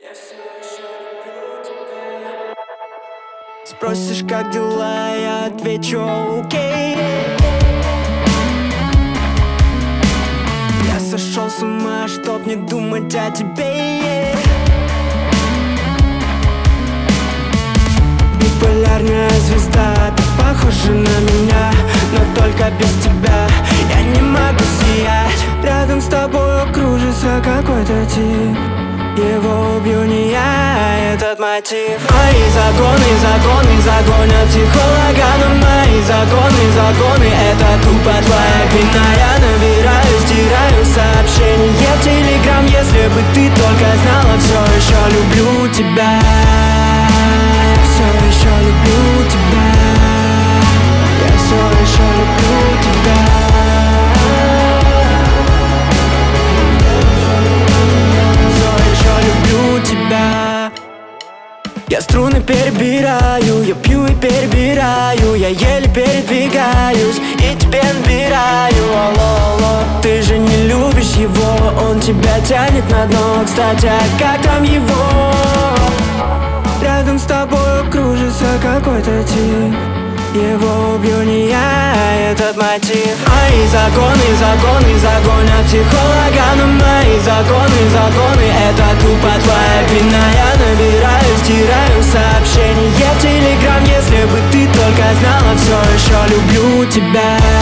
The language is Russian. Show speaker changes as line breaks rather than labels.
Спросишь, как дела, я отвечу окей. Я сошел с ума, чтоб не думать о тебе. Биполярная звезда, ты похожа на меня, но только без тебя я не могу сиять. Рядом с тобой кружится какой-то тип, его убью не я, этот мотив. Мои законы загонят психолога, но мои законы это тупо твоя вина. Я набираю, стираю сообщения в Телеграм. Если бы ты только знала, все еще люблю тебя. Я все еще люблю тебя. Я все еще люблю тебя. Я струны перебираю, я пью и перебираю, я еле передвигаюсь и тебе набираю. Алло, алло, ты же не любишь его, он тебя тянет на дно. Кстати, а как там его? Рядом с тобой кружится какой-то тип, его убью не я, этот мотив. Мои законы загонят психолога, но мои законы это тупо твоя вина. Я набираю, стираю сообщения в Телеграм. Если бы ты только знала, все еще люблю тебя.